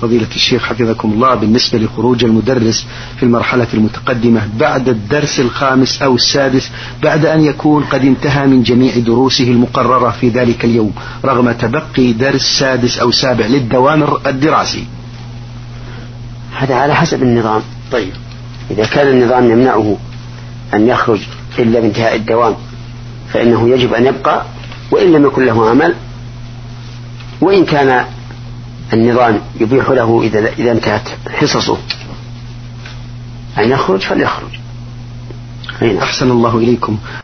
فضيلة الشيخ حفظكم الله، بالنسبة لخروج المدرس في المرحلة المتقدمة بعد الدرس الخامس أو السادس بعد أن يكون قد انتهى من جميع دروسه المقررة في ذلك اليوم رغم تبقي درس سادس أو سابع للدوام الدراسي؟ هذا على حسب النظام. طيب، إذا كان النظام يمنعه أن يخرج إلا بانتهاء الدوام فإنه يجب أن يبقى وإن لم يكن له عمل، وإن كان النظام يبيح له إذا انتهت حصصه أن يخرج فليخرج. أحسن الله إليكم.